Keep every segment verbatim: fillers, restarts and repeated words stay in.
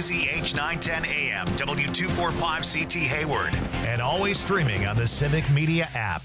B Z H nine ten A M, W two forty-five C T Hayward, and always streaming on the Civic Media app.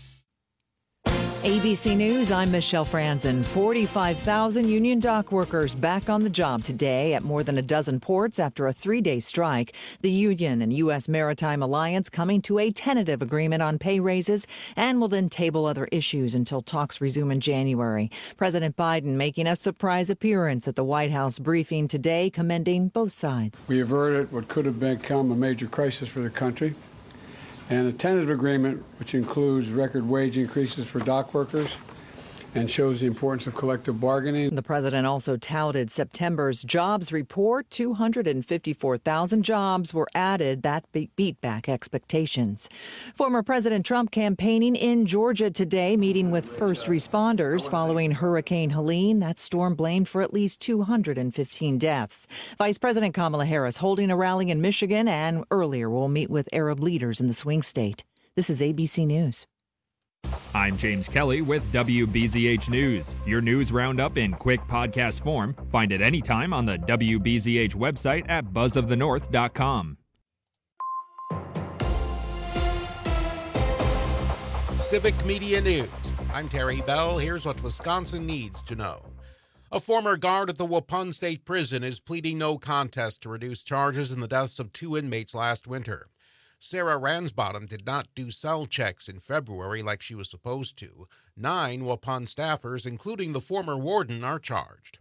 A B C News, I'm Michelle Franzen. forty-five thousand union dock workers back on the job today at more than a dozen ports after a three-day strike. The union and U S Maritime Alliance coming to a tentative agreement on pay raises and will then table other issues until talks resume in January. President Biden making a surprise appearance at the White House briefing today, commending both sides. We averted what could have become a major crisis for the country, and a tentative agreement which includes record wage increases for dock workers and shows the importance of collective bargaining. The president also touted September's jobs report. two hundred fifty-four thousand jobs were added. That beat back expectations. Former President Trump campaigning in Georgia today, meeting with first responders following Hurricane Helene. That storm blamed for at least two hundred fifteen deaths. Vice President Kamala Harris holding a rally in Michigan, and earlier will meet with Arab leaders in the swing state. This is A B C News. I'm James Kelly with W B Z H News, your news roundup in quick podcast form. Find it anytime on the W B Z H website at buzz of the north dot com. Civic Media News. I'm Terry Bell. Here's what Wisconsin needs to know. A former guard at the Waupun State Prison is pleading no contest to reduce charges in the deaths of two inmates last winter. Sarah Ransbottom did not do cell checks in February like she was supposed to. Nine Waupun staffers, including the former warden, are charged.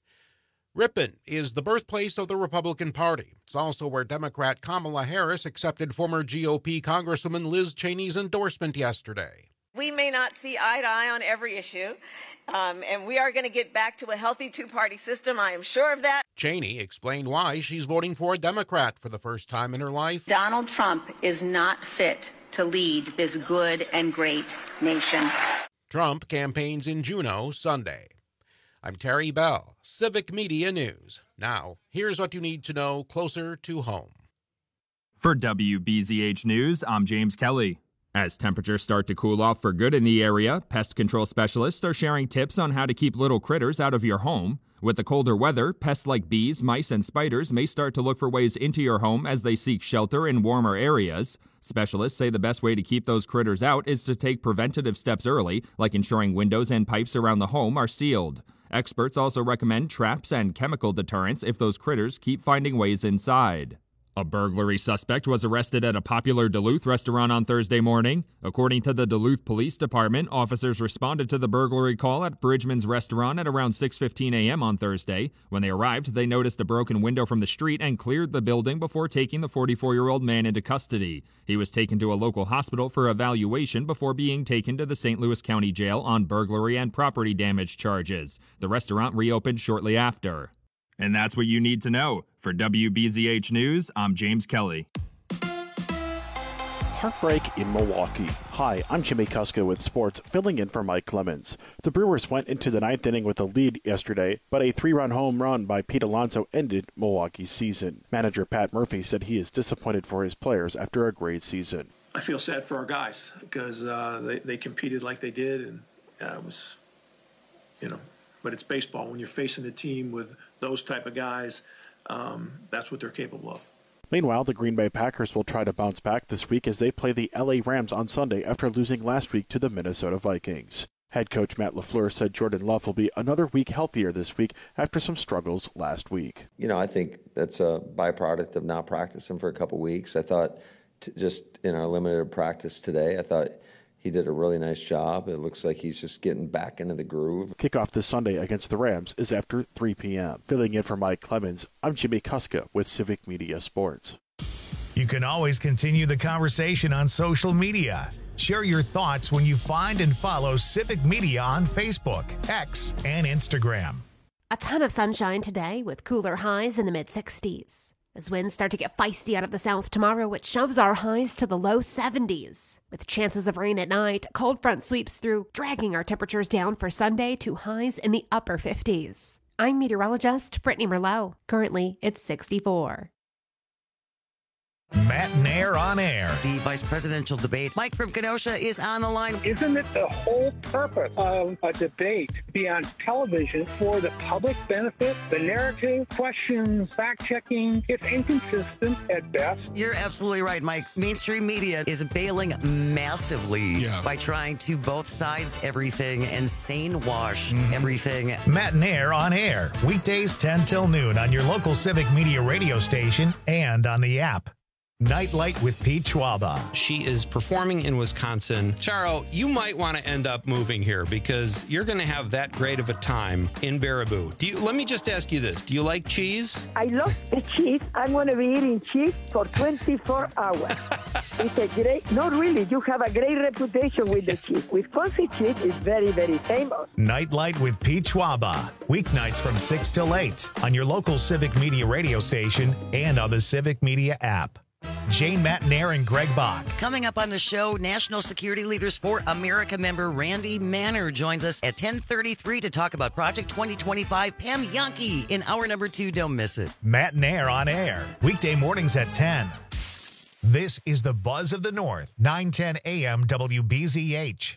Ripon is the birthplace of the Republican Party. It's also where Democrat Kamala Harris accepted former G O P Congresswoman Liz Cheney's endorsement yesterday. We may not see eye to eye on every issue, um, and we are going to get back to a healthy two-party system. I am sure of that. Cheney explained why she's voting for a Democrat for the first time in her life. Donald Trump is not fit to lead this good and great nation. Trump campaigns in Juneau Sunday. I'm Terry Bell, Civic Media News. Now, here's what you need to know closer to home. For W B Z H News, I'm James Kelly. As temperatures start to cool off for good in the area, pest control specialists are sharing tips on how to keep little critters out of your home. With the colder weather, pests like bees, mice, and spiders may start to look for ways into your home as they seek shelter in warmer areas. Specialists say the best way to keep those critters out is to take preventative steps early, like ensuring windows and pipes around the home are sealed. Experts also recommend traps and chemical deterrents if those critters keep finding ways inside. A burglary suspect was arrested at a popular Duluth restaurant on Thursday morning. According to the Duluth Police Department, officers responded to the burglary call at Bridgman's restaurant at around six fifteen a.m. on Thursday. When they arrived, they noticed a broken window from the street and cleared the building before taking the forty-four-year-old man into custody. He was taken to a local hospital for evaluation before being taken to the Saint Louis County Jail on burglary and property damage charges. The restaurant reopened shortly after. And that's what you need to know. For W B Z H News, I'm James Kelly. Heartbreak in Milwaukee. Hi, I'm Jimmy Kuska with sports, filling in for Mike Clemens. The Brewers went into the ninth inning with a lead yesterday, but a three-run home run by Pete Alonso ended Milwaukee's season. Manager Pat Murphy said he is disappointed for his players after a great season. I feel sad for our guys because uh, they, they competed like they did, and uh, it was, you know, but it's baseball. When you're facing a team with those type of guys, um, that's what they're capable of. Meanwhile, the Green Bay Packers will try to bounce back this week as they play the L A Rams on Sunday after losing last week to the Minnesota Vikings. Head coach Matt LaFleur said Jordan Love will be another week healthier this week after some struggles last week. You know, I think that's a byproduct of not practicing for a couple weeks. I thought t- just in our limited practice today, I thought he did a really nice job. It looks like he's just getting back into the groove. Kickoff this Sunday against the Rams is after three p.m. Filling in for Mike Clemens, I'm Jimmy Kuska with Civic Media Sports. You can always continue the conversation on social media. Share your thoughts when you find and follow Civic Media on Facebook, X, and Instagram. A ton of sunshine today with cooler highs in the mid sixties. As winds start to get feisty out of the south tomorrow, it shoves our highs to the low seventies. With chances of rain at night, a cold front sweeps through, dragging our temperatures down for Sunday to highs in the upper fifties. I'm meteorologist Brittany Merlot. Currently, it's sixty-four. Matt Nair on air. The vice presidential debate. Mike from Kenosha is on the line. Isn't it the whole purpose of a debate to be on television for the public benefit? The narrative, questions, fact-checking, it's inconsistent at best. You're absolutely right, Mike. Mainstream media is bailing massively yeah. by trying to both sides everything and sane wash mm-hmm. everything. Matt Nair on air. Weekdays ten till noon on your local Civic Media radio station and on the app. Nightlight with Pete Schwaba. She is performing in Wisconsin. Charo, you might want to end up moving here because you're going to have that great of a time in Baraboo. Do you, let me just ask you this. Do you like cheese? I love the cheese. I'm going to be eating cheese for twenty-four hours. It's a great, not really, you have a great reputation with the cheese. Wisconsin cheese is very, very famous. Nightlight with Pete Schwaba. Weeknights from six till eight on your local Civic Media radio station and on the Civic Media app. Jane Matt Nair and Greg Bach. Coming up on the show, National Security Leaders for America member Randy Manner joins us at ten thirty-three to talk about Project twenty twenty-five. Pam Yankee in hour number two. Don't miss it. Matt Nair on air. Weekday mornings at ten. This is the Buzz of the North, nine ten a m W B Z H.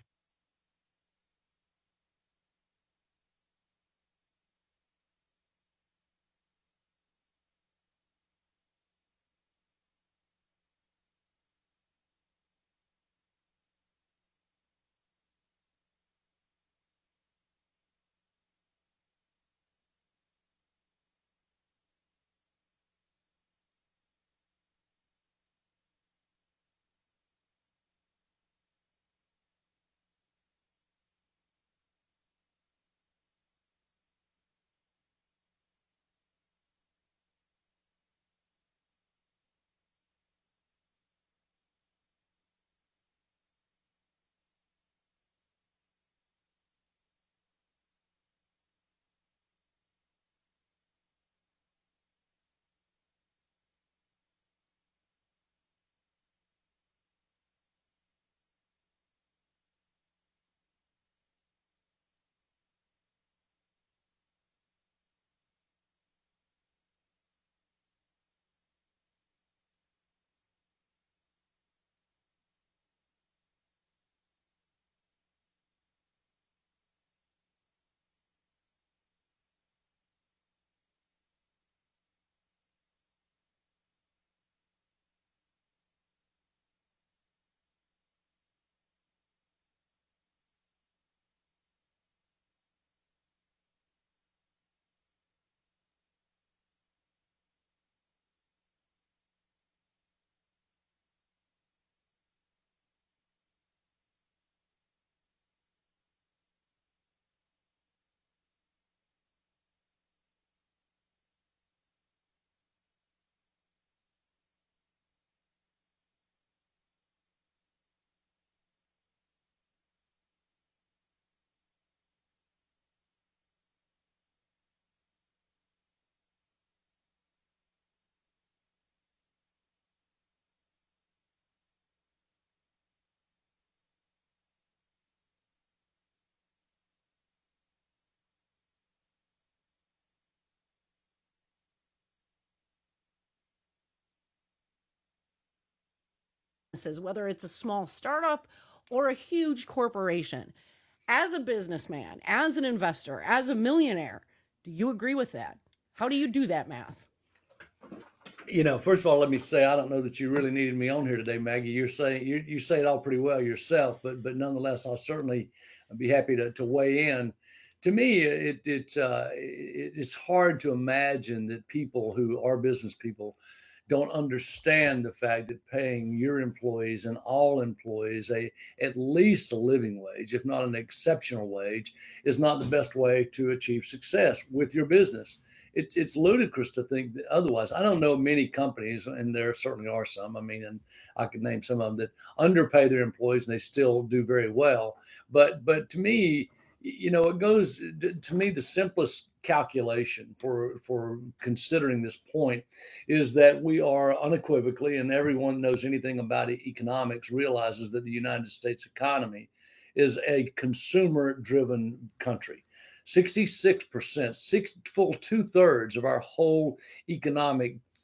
Whether it's a small startup or a huge corporation. As a businessman, as an investor, as a millionaire, do you agree with that? How do you do that math? You know, first of all, let me say, I don't know that you really needed me on here today, Maggie. You're saying you, you say it all pretty well yourself, but but nonetheless, I'll certainly be happy to, to weigh in. To me, it, it, uh, it it's hard to imagine that people who are business people don't understand the fact that paying your employees and all employees a at least a living wage, if not an exceptional wage, is not the best way to achieve success with your business. It's it's ludicrous to think that otherwise. I don't know many companies, and there certainly are some. I mean, and I could name some of them that underpay their employees and they still do very well. But but to me, you know, it goes to me the simplest calculation for for considering this point is that we are unequivocally, and everyone knows anything about economics realizes that the United States economy is a consumer-driven country. sixty-six percent, six full two-thirds of our whole economic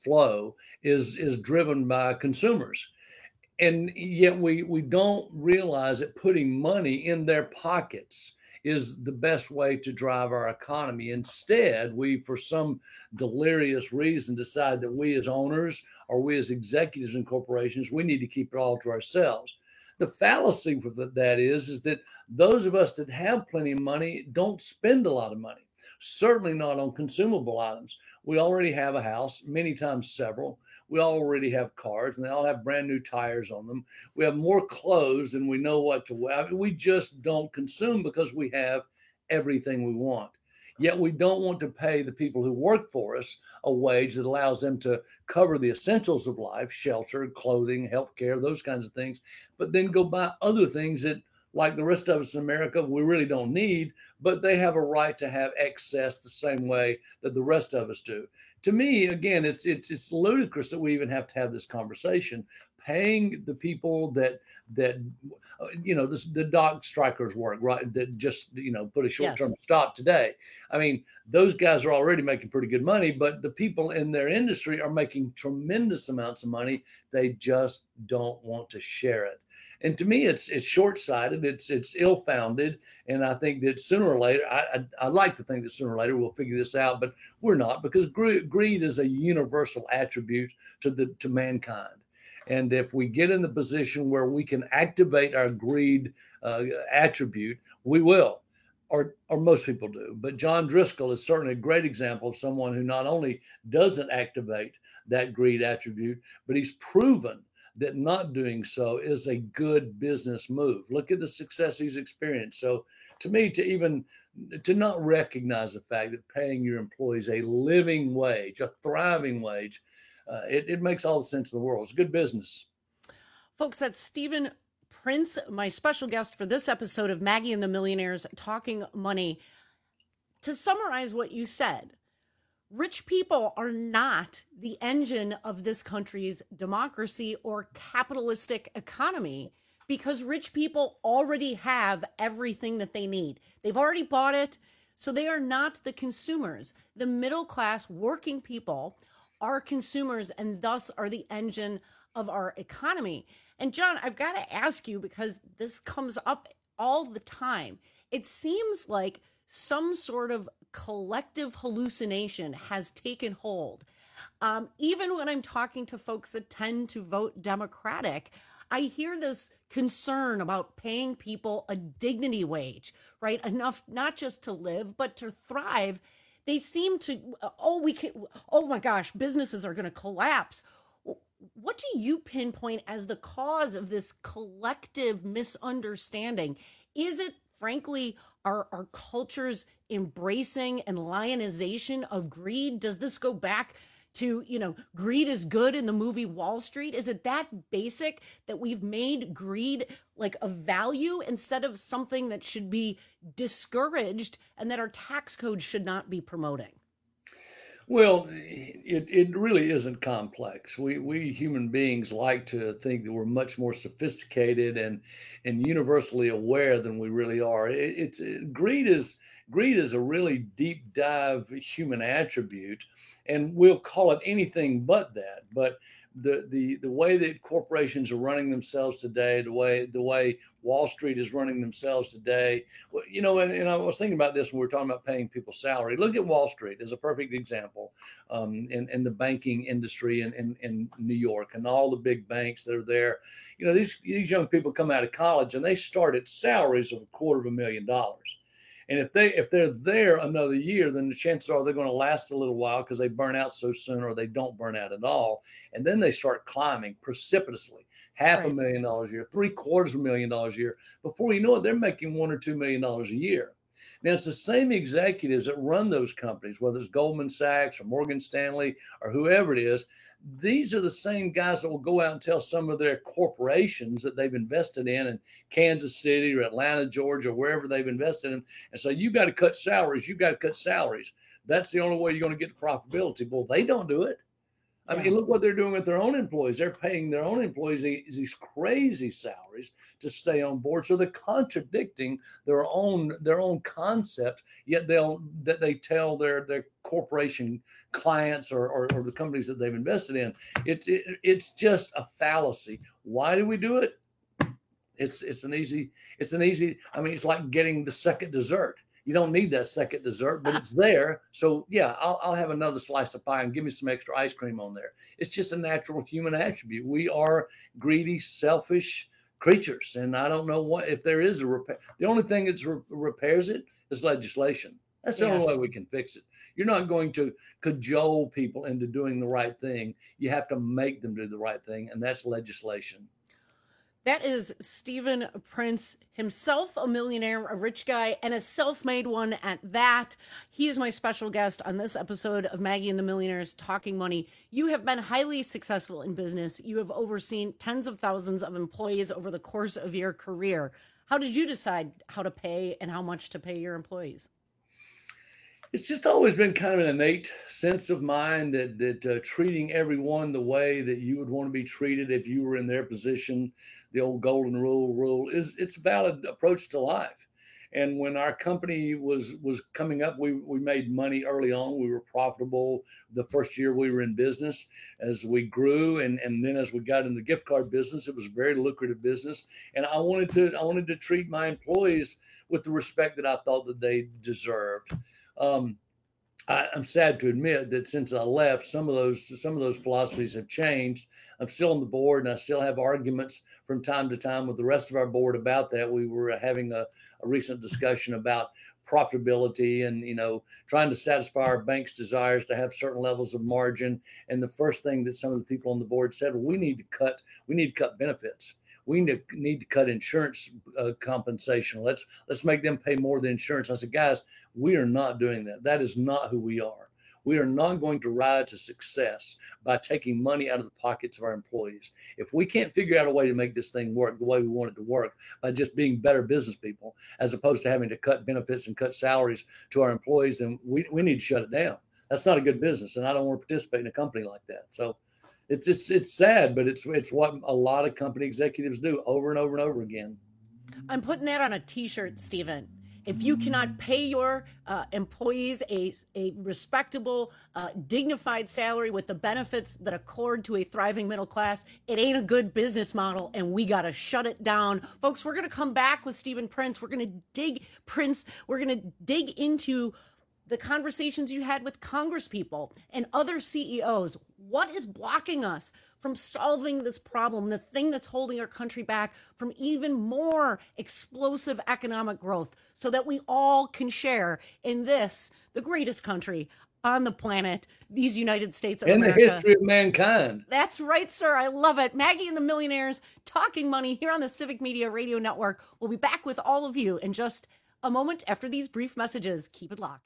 flow is is driven by consumers. And yet we we don't realize that putting money in their pockets is the best way to drive our economy. Instead, we, for some delirious reason, decide that we as owners or we as executives in corporations, we need to keep it all to ourselves. The fallacy with that is, is that those of us that have plenty of money don't spend a lot of money, certainly not on consumable items. We already have a house, many times several. We already have cars, and they all have brand new tires on them. We have more clothes than we know what to wear. I mean, we just don't consume because we have everything we want. Yet we don't want to pay the people who work for us a wage that allows them to cover the essentials of life, shelter, clothing, healthcare, those kinds of things, but then go buy other things that, like the rest of us in America, we really don't need, but they have a right to have excess the same way that the rest of us do. To me, again, it's it's it's ludicrous that we even have to have this conversation, paying the people that that uh, you know this, the dock strikers work, right? That just you know put a short-term Yes. stop today. I mean, those guys are already making pretty good money, but the people in their industry are making tremendous amounts of money. They just don't want to share it. And to me, it's it's short-sighted, it's it's ill-founded, and I think that sooner or later, I, I I like to think that sooner or later we'll figure this out, but we're not, because gre- greed is a universal attribute to the to mankind. And if we get in the position where we can activate our greed uh, attribute, we will, or or most people do. But John Driscoll is certainly a great example of someone who not only doesn't activate that greed attribute, but he's proven that not doing so is a good business move. Look at the success he's experienced. So to me, to even to not recognize the fact that paying your employees a living wage, a thriving wage, uh, it, it makes all the sense in the world. It's good business. Folks, that's Stephen Prince, my special guest for this episode of Maggie and the Millionaires Talking Money. To summarize what you said, rich people are not the engine of this country's democracy or capitalistic economy, because rich people already have everything that they need. They've already bought it, so they are not the consumers. The middle class working people are consumers and thus are the engine of our economy. And John, I've got to ask you, because this comes up all the time. It seems like some sort of collective hallucination has taken hold. Um, even when I'm talking to folks that tend to vote Democratic, I hear this concern about paying people a dignity wage, right? Enough not just to live, but to thrive. They seem to, oh, we can, oh my gosh, businesses are going to collapse. What do you pinpoint as the cause of this collective misunderstanding? Is it, frankly, our, our culture's embracing and lionization of greed? Does this go back to, you know, greed is good in the movie Wall Street? Is it that basic that we've made greed like a value instead of something that should be discouraged and that our tax code should not be promoting? Well, it, it really isn't complex. We we human beings like to think that we're much more sophisticated and and universally aware than we really are. It, it's it, greed is greed is a really deep dive human attribute, and we'll call it anything but that. But the the the way that corporations are running themselves today, the way the way Wall Street is running themselves today, well, you know, and, and I was thinking about this when we were talking about paying people salary. Look at Wall Street as a perfect example, um, in, in the banking industry in, in, in New York and all the big banks that are there. You know, these these young people come out of college and they start at salaries of a quarter of a million dollars. And if they if they're there another year, then the chances are they're going to last a little while because they burn out so soon, or they don't burn out at all. And then they start climbing precipitously, half Right. a million dollars a year, three quarters of a million dollars a year. Before you know it, they're making one or two million dollars a year. Now, it's the same executives that run those companies, whether it's Goldman Sachs or Morgan Stanley or whoever it is. These are the same guys that will go out and tell some of their corporations that they've invested in in Kansas City or Atlanta, Georgia, wherever they've invested in, and say, you got to cut salaries, you got to cut salaries. That's the only way you're going to get to profitability. Well, they don't do it. I Yeah. mean, look what they're doing with their own employees. They're paying their own employees these, these crazy salaries to stay on board. So they're contradicting their own their own concept. Yet they'll that they tell their their corporation clients or, or, or the companies that they've invested in. It's it, it's just a fallacy. Why do we do it? It's it's an easy it's an easy. I mean, it's like getting the second dessert. You don't need that second dessert, but it's there. So yeah, I'll, I'll have another slice of pie and give me some extra ice cream on there. It's just a natural human attribute. We are greedy, selfish creatures. And I don't know what, if there is a repair. The only thing that re- repairs it is legislation. That's the Yes. only way we can fix it. You're not going to cajole people into doing the right thing. You have to make them do the right thing. And that's legislation. That is Stephen Prince, himself a millionaire, a rich guy, and a self-made one at that. He is my special guest on this episode of Maggie and the Millionaires Talking Money. You have been highly successful in business. You have overseen tens of thousands of employees over the course of your career. How did you decide how to pay and how much to pay your employees? It's just always been kind of an innate sense of mine that that uh, treating everyone the way that you would want to be treated if you were in their position, the old golden rule rule is it's a valid approach to life. And when our company was was coming up, we we made money early on. We were profitable the first year we were in business. As we grew, and and then as we got in the gift card business, it was a very lucrative business. And I wanted to I wanted to treat my employees with the respect that I thought that they deserved. Um, I, I'm sad to admit that since I left, some of those some of those philosophies have changed. I'm still on the board, and I still have arguments from time to time with the rest of our board about that. We were having a, a recent discussion about profitability and, you know, trying to satisfy our bank's desires to have certain levels of margin. And the first thing that some of the people on the board said, well, we need to cut we need to cut benefits. We need to, need to cut insurance uh, compensation. Let's let's make them pay more than insurance. I said, guys, we are not doing that. That is not who we are. We are not going to ride to success by taking money out of the pockets of our employees. If we can't figure out a way to make this thing work the way we want it to work by just being better business people, as opposed to having to cut benefits and cut salaries to our employees, then we, we need to shut it down. That's not a good business, and I don't want to participate in a company like that. So it's it's it's sad, but it's it's what a lot of company executives do over and over and over again. I'm putting that on a T-shirt, Stephen. If you cannot pay your uh, employees a, a respectable, uh, dignified salary with the benefits that accord to a thriving middle class, it ain't a good business model, and we got to shut it down. Folks, we're going to come back with Stephen Prince. We're going to dig, Prince, we're going to dig into the conversations you had with congresspeople and other C E Os. What is blocking us from solving this problem, the thing that's holding our country back from even more explosive economic growth, so that we all can share in this, the greatest country on the planet, these United States of in America. In the history of mankind. That's right, sir. I love it. Maggie and the Millionaires Talking Money here on the Civic Media Radio Network. We'll be back with all of you in just a moment after these brief messages. Keep it locked.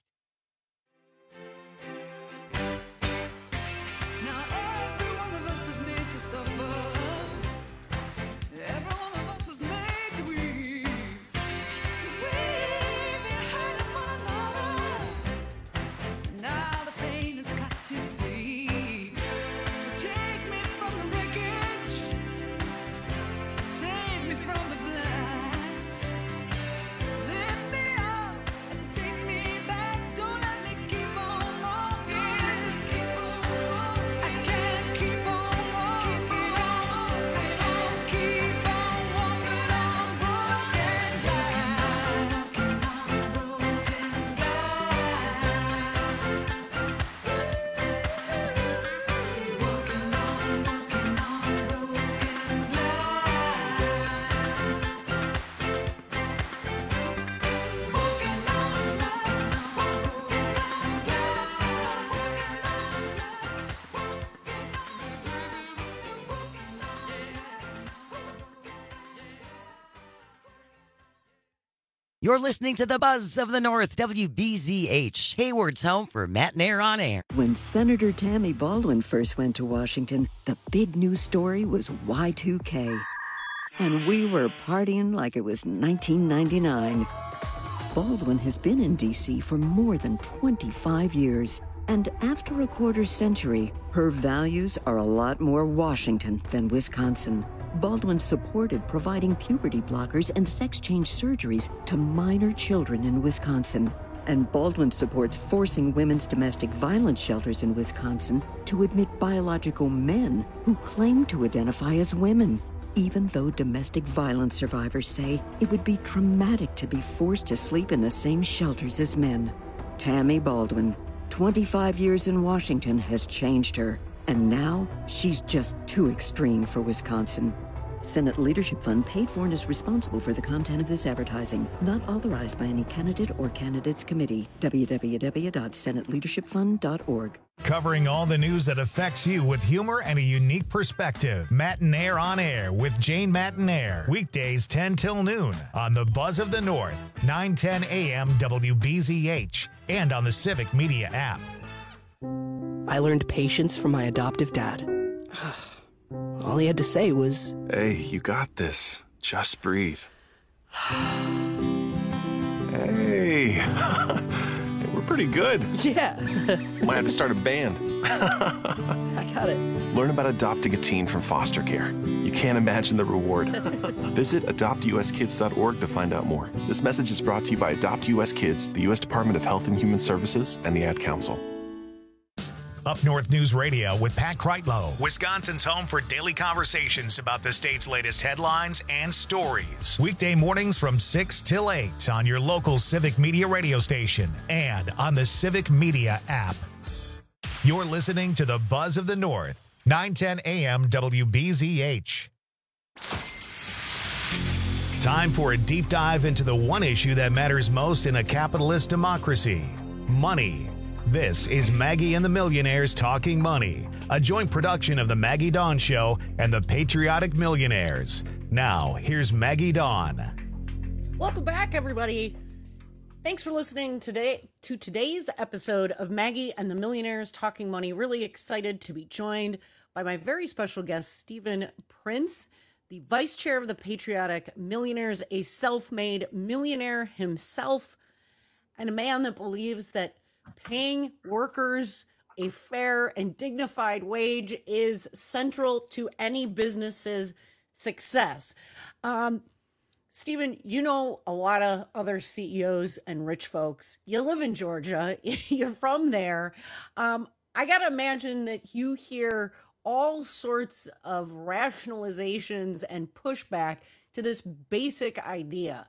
You're listening to the Buzz of the North, W B Z H, Hayward's home for Matt Nair on air. When Senator Tammy Baldwin first went to Washington, the big news story was Y two K. And we were partying like it was nineteen ninety-nine. Baldwin has been in D C for more than twenty-five years. And after a quarter century, her values are a lot more Washington than Wisconsin. Baldwin supported providing puberty blockers and sex change surgeries to minor children in Wisconsin. And Baldwin supports forcing women's domestic violence shelters in Wisconsin to admit biological men who claim to identify as women, even though domestic violence survivors say it would be traumatic to be forced to sleep in the same shelters as men. Tammy Baldwin, twenty-five years in Washington has changed her, and now she's just too extreme for Wisconsin. Senate Leadership Fund paid for and is responsible for the content of this advertising. Not authorized by any candidate or candidates committee. w w w dot senate leadership fund dot org. Covering all the news that affects you with humor and a unique perspective. Matinaire on Air with Jane Matinaire. Weekdays ten till noon on the Buzz of the North, nine ten a m W B Z H, and on the Civic Media app. I learned patience from my adoptive dad. All he had to say was, "Hey, you got this. Just breathe." Hey, we're pretty good. Yeah. Might have to start a band. I got it. Learn about adopting a teen from foster care. You can't imagine the reward. Visit adopt u s kids dot org to find out more. This message is brought to you by Adopt U S Kids, the U S Department of Health and Human Services, and the Ad Council. Up North News Radio with Pat Kreitlow, Wisconsin's home for daily conversations about the state's latest headlines and stories. Weekday mornings from six till eight on your local Civic Media radio station and on the Civic Media app. You're listening to the Buzz of the North, nine ten a m W B Z H. Time for a deep dive into the one issue that matters most in a capitalist democracy: money. This is Maggie and the Millionaires Talking Money, a joint production of the Maggie Dawn Show and the Patriotic Millionaires. Now, here's Maggie Dawn. Welcome back, everybody. Thanks for listening today to today's episode of Maggie and the Millionaires Talking Money. Really excited to be joined by my very special guest, Stephen Prince, the Vice Chair of the Patriotic Millionaires, a self-made millionaire himself, and a man that believes that paying workers a fair and dignified wage is central to any business's success. Um, Stephen, you know a lot of other C E Os and rich folks. You live in Georgia. You're from there. Um, I got to imagine that you hear all sorts of rationalizations and pushback to this basic idea.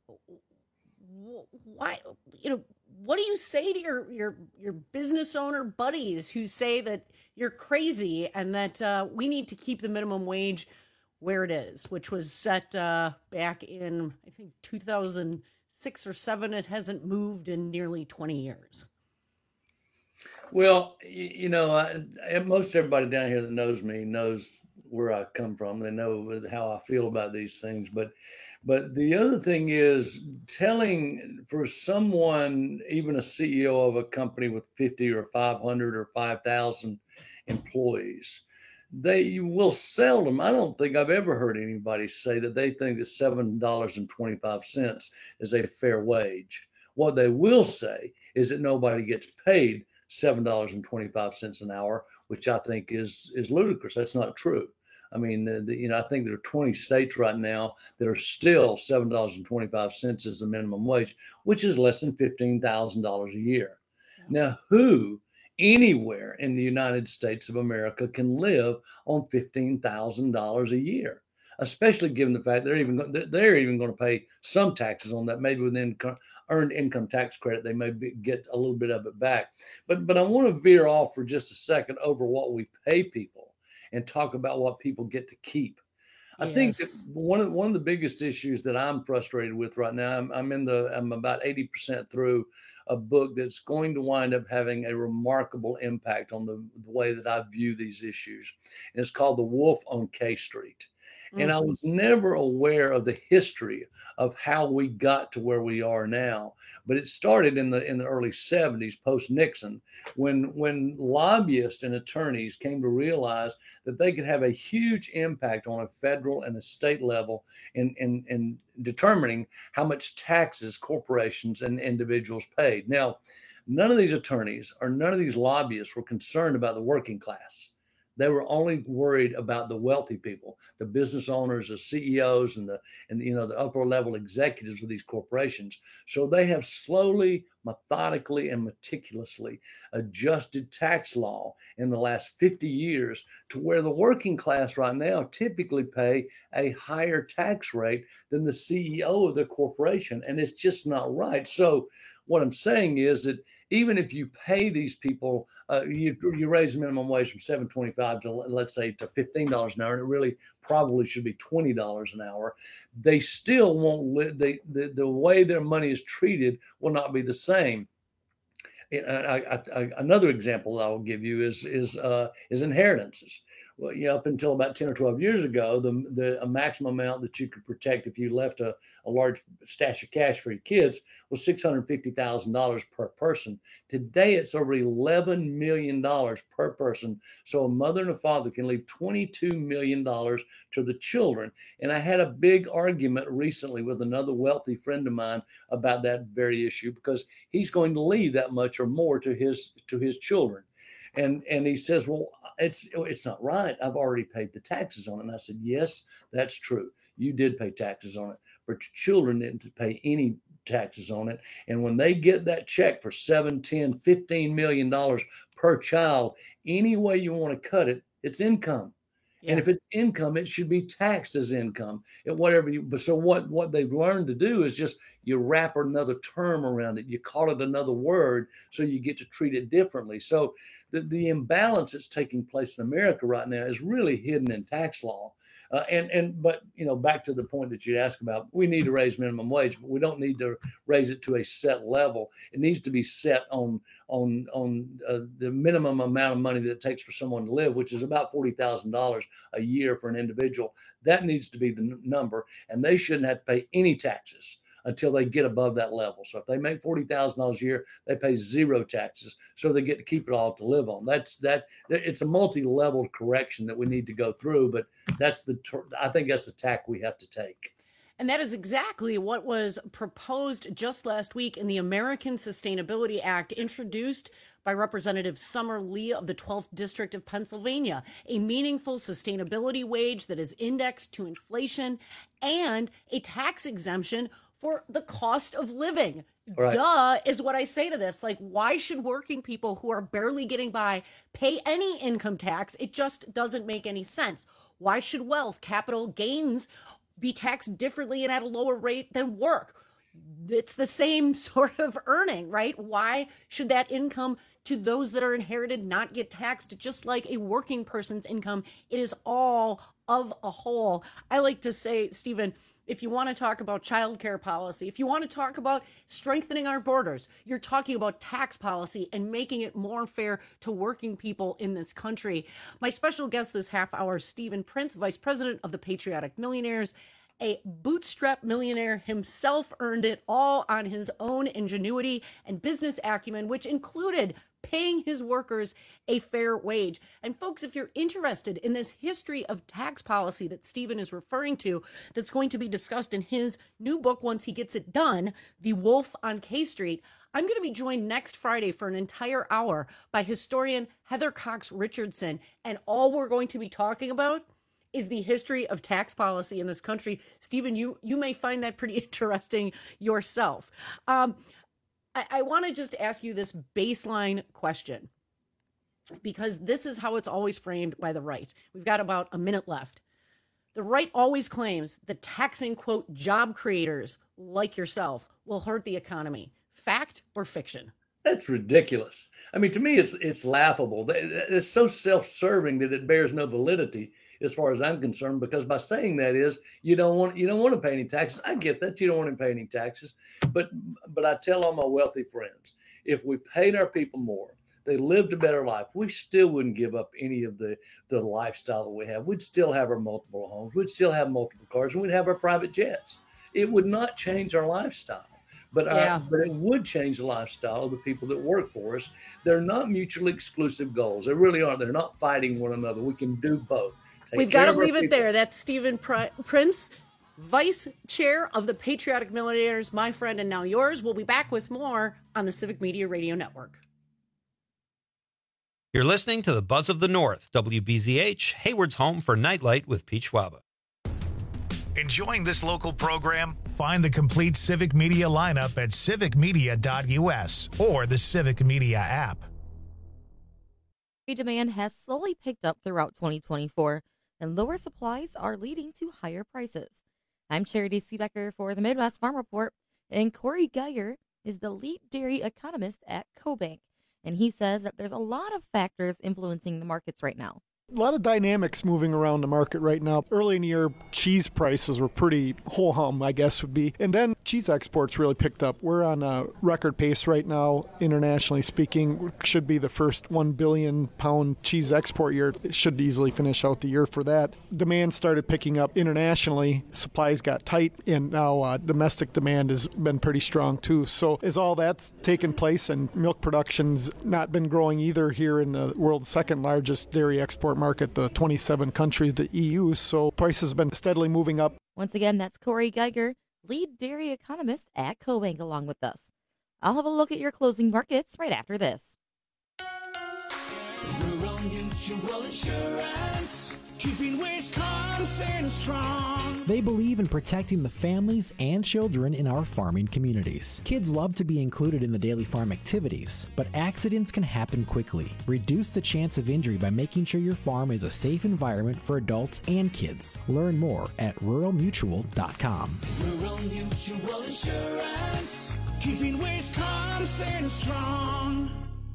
Why, you know, what do you say to your, your, your business owner buddies who say that you're crazy and that uh, we need to keep the minimum wage where it is, which was set uh, back in, I think, two thousand six or seven. It hasn't moved in nearly twenty years. Well, you, you know, I, most everybody down here that knows me knows where I come from. They know how I feel about these things. But But the other thing is telling for someone, even a C E O of a company with fifty or five hundred or five thousand employees, they will seldom, I don't think I've ever heard anybody say that they think that seven dollars and twenty-five cents is a fair wage. What they will say is that nobody gets paid seven dollars and twenty-five cents an hour, which I think is, is ludicrous. That's not true. I mean, the, the, you know, I think there are twenty states right now that are still seven dollars and twenty-five cents as the minimum wage, which is less than fifteen thousand dollars a year. Now, who anywhere in the United States of America can live on fifteen thousand dollars a year, especially given the fact they're even they're even going to pay some taxes on that. Maybe with income, earned income tax credit, they may be, get a little bit of it back. But but I want to veer off for just a second over what we pay people and talk about what people get to keep. I yes. think that one of one of the biggest issues that I'm frustrated with right now, I'm, I'm in the I'm about eighty percent through a book that's going to wind up having a remarkable impact on the, the way that I view these issues. And it's called The Wolf on K Street. Mm-hmm. And I was never aware of the history of how we got to where we are now. But it started in the in the early seventies, post-Nixon, when when lobbyists and attorneys came to realize that they could have a huge impact on a federal and a state level in, in, in determining how much taxes corporations and individuals paid. Now, None of these attorneys or none of these lobbyists were concerned about the working class. They were only worried about the wealthy people, the business owners, the C E Os, and the and you know the upper level executives of these corporations. So they have slowly, methodically, and meticulously adjusted tax law in the last fifty years to where the working class right now typically pay a higher tax rate than the C E O of the corporation, and it's just not right. So what I'm saying is that even if you pay these people, uh, you, you raise the minimum wage from seven twenty-five to, let's say, to fifteen dollars an hour, and it really probably should be twenty dollars an hour, they still won't live. They, the, the way their money is treated will not be the same. And I, I, I, another example I will give you is is uh, is inheritances. Well, you know, up until about ten or twelve years ago, the the a maximum amount that you could protect if you left a, a large stash of cash for your kids was six hundred fifty thousand dollars per person. Today, it's over eleven million dollars per person. So a mother and a father can leave twenty-two million dollars to the children. And I had a big argument recently with another wealthy friend of mine about that very issue, because he's going to leave that much or more to his to his children. And and he says, well, it's it's not right. I've already paid the taxes on it. And I said, yes, that's true. You did pay taxes on it, but your children didn't pay any taxes on it. And when they get that check for seven, ten, fifteen million dollars per child, any way you want to cut it, it's income. Yeah. And if it's income, it should be taxed as income and whatever you, but so what, what they've learned to do is just, you wrap another term around it. You call it another word, so you get to treat it differently. So the, the imbalance that's taking place in America right now is really hidden in tax law. Uh, and, and, but, you know, back to the point that you'd asked about, we need to raise minimum wage, but we don't need to raise it to a set level. It needs to be set on, on, on uh, the minimum amount of money that it takes for someone to live, which is about forty thousand dollars a year for an individual. That needs to be the n- number, and they shouldn't have to pay any taxes until they get above that level. So if they make forty thousand dollars a year, they pay zero taxes, so they get to keep it all to live on. That's that. It's a multi-level correction that we need to go through, but that's the. I think that's the tack we have to take. And that is exactly what was proposed just last week in the American Sustainability Act, introduced by Representative Summer Lee of the twelfth District of Pennsylvania, a meaningful sustainability wage that is indexed to inflation and a tax exemption for the cost of living. Right. Duh is what I say to this. Like, why should working people who are barely getting by pay any income tax? It just doesn't make any sense. Why should wealth, capital gains be taxed differently and at a lower rate than work? It's the same sort of earning, right? Why should that income to those that are inherited not get taxed just like a working person's income? It is all of a whole. I like to say, Stephen, if you want to talk about childcare policy, if you want to talk about strengthening our borders, you're talking about tax policy and making it more fair to working people in this country. My special guest this half hour, Stephen Prince, Vice President of the Patriotic Millionaires, a bootstrap millionaire himself, earned it all on his own ingenuity and business acumen, which included paying his workers a fair wage. And folks, if you're interested in this history of tax policy that Stephen is referring to, that's going to be discussed in his new book once he gets it done, The Wolf on K Street, I'm going to be joined next Friday for an entire hour by historian Heather Cox Richardson. And all we're going to be talking about is the history of tax policy in this country. Stephen, you, you may find that pretty interesting yourself. Um, I, I want to just ask you this baseline question, because this is how it's always framed by the right. We've got about a minute left. The right always claims that taxing, quote, job creators like yourself will hurt the economy. Fact or fiction? That's ridiculous. I mean, to me, it's it's laughable. It's so self-serving that it bears no validity as far as I'm concerned, because by saying that is you don't want you don't want to pay any taxes. I get that you don't want to pay any taxes, but but I tell all my wealthy friends, if we paid our people more, they lived a better life, we still wouldn't give up any of the the lifestyle that we have. We'd still have our multiple homes, we'd still have multiple cars, and we'd have our private jets. It would not change our lifestyle. But, yeah. our, but it would change the lifestyle of the people that work for us. They're not mutually exclusive goals. They really aren't. They're not fighting one another. We can do both. Take We've got to leave it there. That's Stephen Pri- Prince, Vice Chair of the Patriotic Millionaires, my friend and now yours. We'll be back with more on the Civic Media Radio Network. You're listening to the Buzz of the North, W B Z H, Hayward's home for Nightlight with Pete Schwaba. Enjoying this local program? Find the complete Civic Media lineup at civic media dot u s or the Civic Media app. Demand has slowly picked up throughout twenty twenty-four, and lower supplies are leading to higher prices. I'm Charity Seebecker for the Midwest Farm Report, and Corey Geiger is the lead dairy economist at CoBank, and he says that there's a lot of factors influencing the markets right now. A lot of dynamics moving around the market right now. Early in the year, cheese prices were pretty ho-hum, I guess would be. And then cheese exports really picked up. We're on a record pace right now, internationally speaking. Should be the first one billion pound cheese export year. It should easily finish out the year for that. Demand started picking up internationally. Supplies got tight, and now uh, domestic demand has been pretty strong too. So as all that's taken place and milk production's not been growing either here in the world's second largest dairy export market, the twenty-seven countries, the E U, so prices have been steadily moving up. Once again, that's Corey Geiger, lead dairy economist at CoBank, along with us. I'll have a look at your closing markets right after this. Rural Mutual Insurance, keeping Wisconsin strong. They believe in protecting the families and children in our farming communities. Kids love to be included in the daily farm activities, but accidents can happen quickly. Reduce the chance of injury by making sure your farm is a safe environment for adults and kids. Learn more at rural mutual dot com. Rural Mutual Insurance, keeping Wisconsin strong.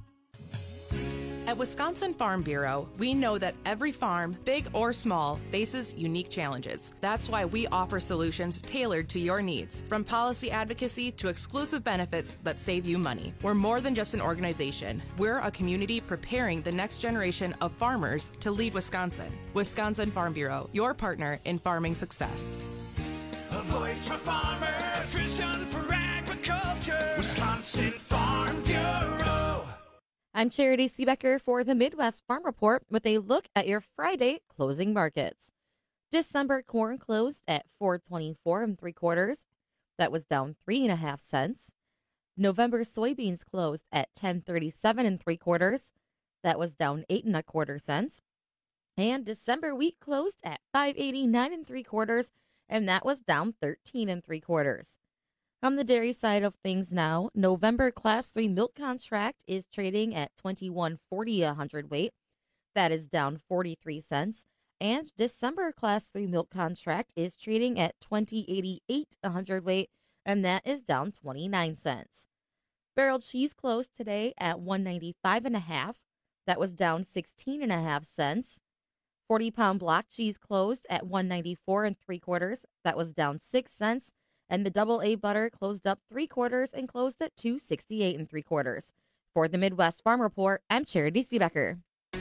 At Wisconsin Farm Bureau, we know that every farm, big or small, faces unique challenges. That's why we offer solutions tailored to your needs, from policy advocacy to exclusive benefits that save you money. We're more than just an organization. We're a community preparing the next generation of farmers to lead Wisconsin. Wisconsin Farm Bureau, your partner in farming success. A voice for farmers, a vision for agriculture. Wisconsin Farm Bureau. I'm Charity Seebecker for the Midwest Farm Report with a look at your Friday closing markets. December corn closed at four twenty-four and three quarters. That was down three and a half cents. November soybeans closed at ten thirty-seven and three quarters. That was down eight and a quarter cents. And December wheat closed at five eighty-nine and three quarters, and that was down thirteen and three quarters. On the dairy side of things now, November Class three milk contract is trading at twenty-one forty a hundredweight. That is down forty-three cents. And December Class three milk contract is trading at twenty eighty-eight a hundredweight, and that is down twenty-nine cents. Barrel cheese closed today at one ninety-five and a half. That was down sixteen and a half cents. forty pound block cheese closed at one ninety-four and three quarters. That was down six cents. And the double A butter closed up three quarters and closed at two sixty-eight and three quarters. For the Midwest Farm Report, I'm Charity Seebecker.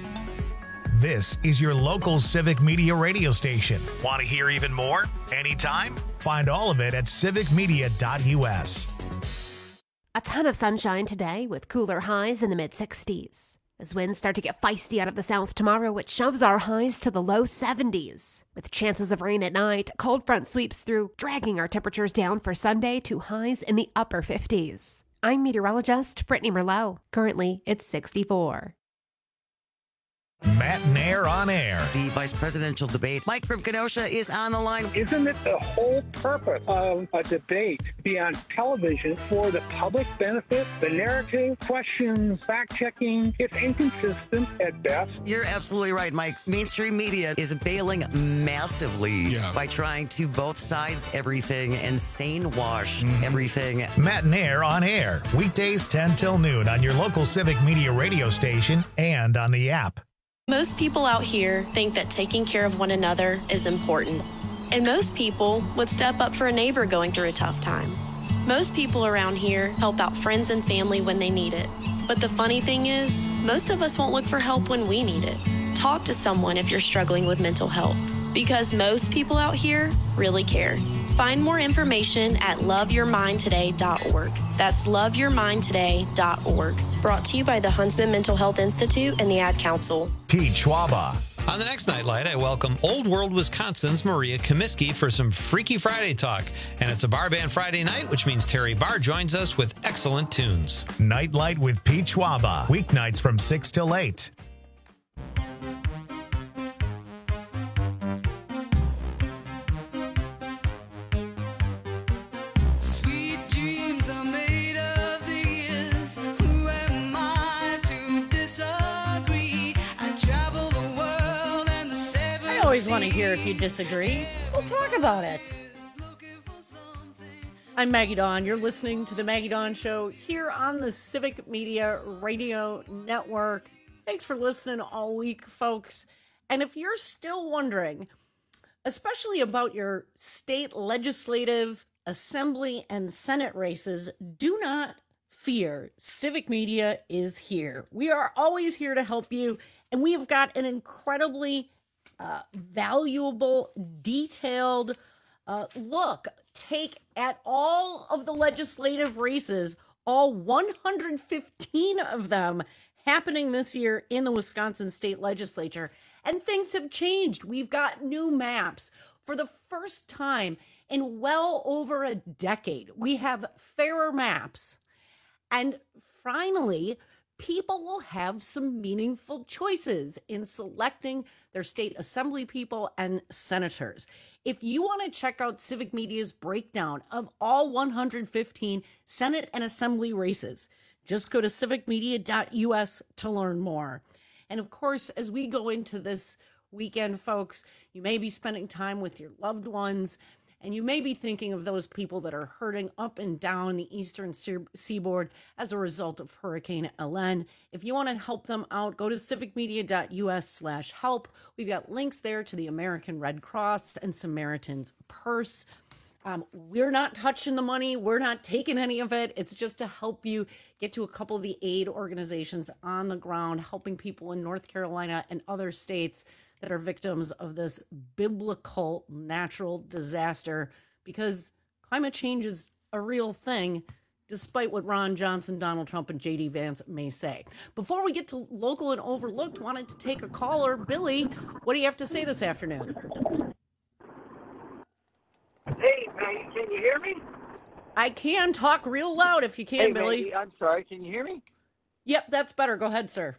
This is your local Civic Media radio station. Want to hear even more? Anytime? Find all of it at civic media dot u s. A ton of sunshine today with cooler highs in the mid sixties. As winds start to get feisty out of the south tomorrow, it shoves our highs to the low seventies. With chances of rain at night, a cold front sweeps through, dragging our temperatures down for Sunday to highs in the upper fifties. I'm meteorologist Brittany Merlot. Currently, it's sixty-four. Matt Nair on air. The vice presidential debate. Mike from Kenosha is on the line. Isn't it the whole purpose of a debate to be on television for the public benefit? The narrative, questions, fact-checking, it's inconsistent at best. You're absolutely right, Mike. Mainstream media is bailing massively yeah. by trying to both sides everything and sane wash mm-hmm. everything. Matt Nair on air. Weekdays ten till noon on your local Civic Media radio station and on the app. Most people out here think that taking care of one another is important. And most people would step up for a neighbor going through a tough time. Most people around here help out friends and family when they need it. But the funny thing is, most of us won't look for help when we need it. Talk to someone if you're struggling with mental health, because most people out here really care. Find more information at love your mind today dot org. That's love your mind today dot org. Brought to you by the Huntsman Mental Health Institute and the Ad Council. Pete Schwaba On the next Nightlight, I welcome Old World Wisconsin's Maria Comiskey for some Freaky Friday talk. And it's a bar band Friday night, which means Terry Barr joins us with excellent tunes. Nightlight with Pete Schwaba. Weeknights from six till eight. Sweet dreams are made of these. Who am I to disagree? I travel the world and the seven I always want to hear if you disagree. We'll talk about it. I'm Maggie Dawn. You're listening to the Maggie Dawn Show here on the Civic Media Radio Network. Thanks for listening all week, folks. And if you're still wondering, especially about your state legislative, assembly, and Senate races, do not fear. Civic Media is here. We are always here to help you, and we have got an incredibly uh, valuable, detailed uh, look, take at all of the legislative races, all one hundred fifteen of them happening this year in the Wisconsin State Legislature. And things have changed. We've got new maps. For the first time in well over a decade, we have fairer maps. And finally, people will have some meaningful choices in selecting their state assembly people and senators. If you want to check out Civic Media's breakdown of all one hundred fifteen Senate and Assembly races, just go to civic media dot u s to learn more. And of course, as we go into this weekend, folks, you may be spending time with your loved ones, and you may be thinking of those people that are hurting up and down the eastern seaboard as a result of Hurricane Helene. If you want to help them out, go to civic media dot u s slash help. We've got links there to the American Red Cross and Samaritan's Purse. Um, we're not touching the money. We're not taking any of it. It's just to help you get to a couple of the aid organizations on the ground, helping people in North Carolina and other states that are victims of this biblical natural disaster, because climate change is a real thing, despite what Ron Johnson, Donald Trump, and J D Vance may say. Before we get to local and overlooked, wanted to take a caller. Billy, what do you have to say this afternoon? Hey, Maggie, can you hear me? I can. Talk real loud if you can, hey, Billy. Maggie, I'm sorry. Can you hear me? Yep, that's better. Go ahead, sir.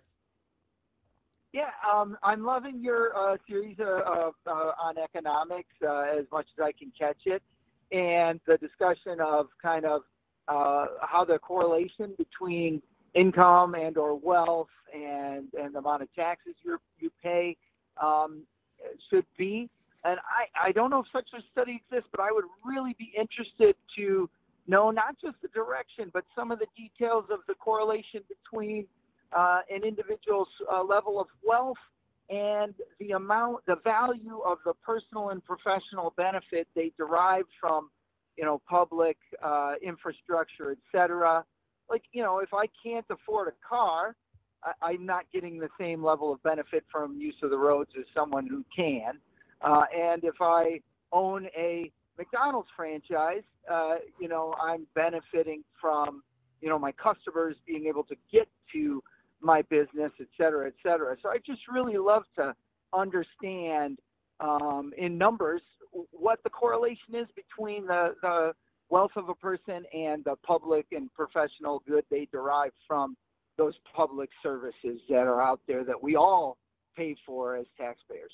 Yeah, um, I'm loving your uh, series uh, uh, uh, on economics uh, as much as I can catch it, and the discussion of kind of uh, how the correlation between income and or wealth and, and the amount of taxes you you pay um, should be. And I, I don't know if such a study exists, but I would really be interested to know not just the direction, but some of the details of the correlation between uh, an individual's uh, level of wealth and the amount, the value of the personal and professional benefit they derive from, you know, public uh, infrastructure, et cetera. Like, you know, if I can't afford a car, I, I'm not getting the same level of benefit from use of the roads as someone who can. Uh, and if I own a McDonald's franchise, uh, you know, I'm benefiting from, you know, my customers being able to get to my business, et cetera, et cetera. So I just really love to understand um, in numbers what the correlation is between the, the wealth of a person and the public and professional good they derive from those public services that are out there that we all pay for as taxpayers.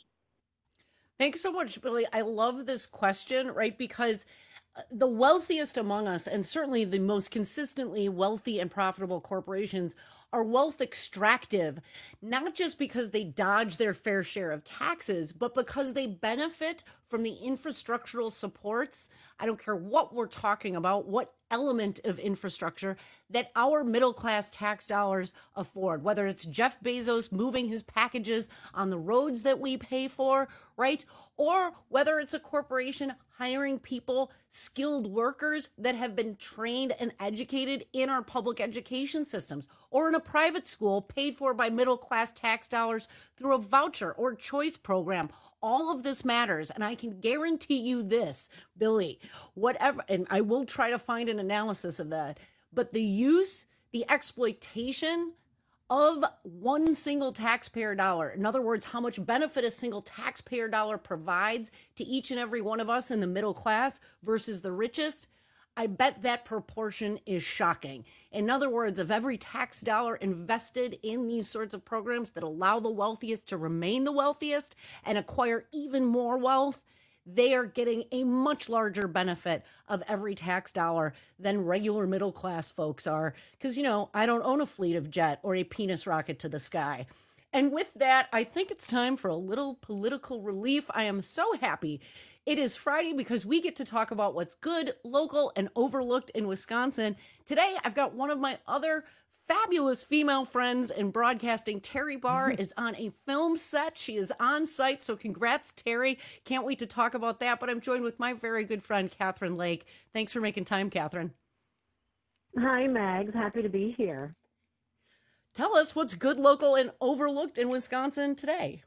Thanks so much, Billy. I love this question, right? Because the wealthiest among us, and certainly the most consistently wealthy and profitable corporations, are wealth extractive, not just because they dodge their fair share of taxes, but because they benefit from the infrastructural supports. I don't care what we're talking about, what element of infrastructure that our middle-class tax dollars afford, whether it's Jeff Bezos moving his packages on the roads that we pay for, right? Or whether it's a corporation hiring people, skilled workers that have been trained and educated in our public education systems, or in a private school paid for by middle-class tax dollars through a voucher or choice program. All of this matters, and I can guarantee you this, Billy, whatever, and I will try to find an analysis of that, but the use, the exploitation of one single taxpayer dollar. In other words, how much benefit a single taxpayer dollar provides to each and every one of us in the middle class versus the richest, I bet that proportion is shocking. In other words, of every tax dollar invested in these sorts of programs that allow the wealthiest to remain the wealthiest and acquire even more wealth, they are getting a much larger benefit of every tax dollar than regular middle class folks are. Because, you know, I don't own a fleet of jet or a penis rocket to the sky. And with that, I think it's time for a little political relief. I am so happy it is Friday because we get to talk about what's good, local, and overlooked in Wisconsin. Today, I've got one of my other fabulous female friends in broadcasting. Terry Barr is on a film set. She is on site, so congrats, Terry. Can't wait to talk about that, but I'm joined with my very good friend, Catherine Lake. Thanks for making time, Catherine. Hi, Mags. Happy to be here. Tell us what's good, local, and overlooked in Wisconsin today.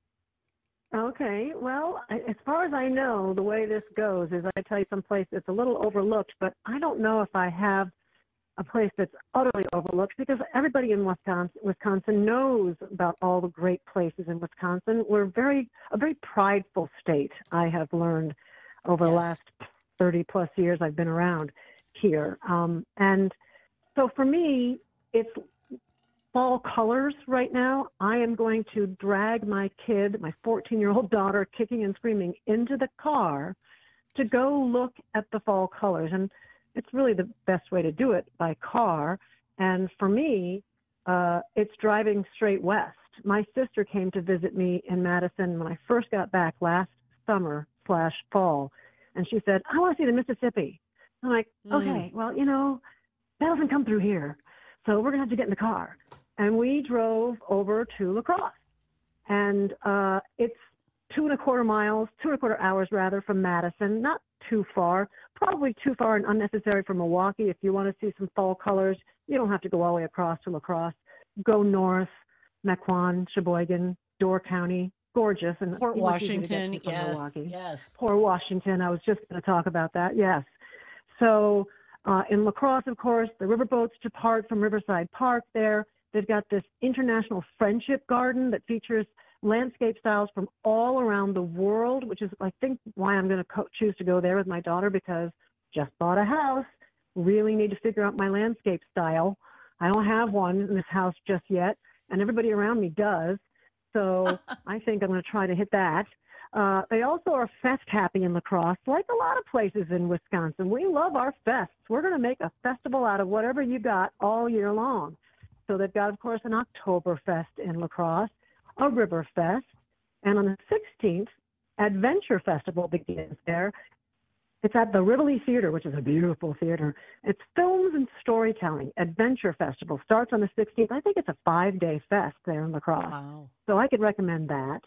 Okay. Well, I- as far as I know, the way this goes is I tell you someplace that's a little overlooked, but I don't know if I have a place that's utterly overlooked because everybody in Wisconsin, Wisconsin knows about all the great places in Wisconsin. We're very a very prideful state, I have learned over the Yes. last thirty plus years I've been around here. Um, and so for me, it's fall colors right now. I am going to drag my kid, my fourteen-year-old daughter, kicking and screaming into the car to go look at the fall colors. And it's really the best way to do it, by car. And for me, uh, it's driving straight west. My sister came to visit me in Madison when I first got back last summer slash fall. And she said, I want to see the Mississippi. I'm like, Mm. okay, well, you know, that doesn't come through here. So we're going to have to get in the car. And we drove over to La Crosse. And uh, it's two and a quarter miles, two and a quarter hours rather, from Madison. Not too far, probably too far and unnecessary for Milwaukee. If you want to see some fall colors, you don't have to go all the way across to La Crosse. Go north, Mequon, Sheboygan, Door County, gorgeous. And Port you know, it's easy to get Washington, to from yes, Milwaukee. yes. Port Washington, I was just going to talk about that, yes. So uh, in La Crosse, of course, the riverboats depart from Riverside Park there. They've got this international friendship garden that features landscape styles from all around the world, which is, I think, why I'm going to co- choose to go there with my daughter, because just bought a house, really need to figure out my landscape style. I don't have one in this house just yet, and everybody around me does. So I think I'm going to try to hit that. Uh, they also are fest happy in La Crosse, like a lot of places in Wisconsin. We love our fests. We're going to make a festival out of whatever you got all year long. So they've got, of course, an Oktoberfest in La Crosse, a River Fest, and on the sixteenth, Adventure Festival begins there. It's at the Rivoli Theater, which is a beautiful theater. It's films and storytelling. Adventure Festival starts on the sixteenth. I think it's a five-day fest there in La Crosse. Wow. So I could recommend that.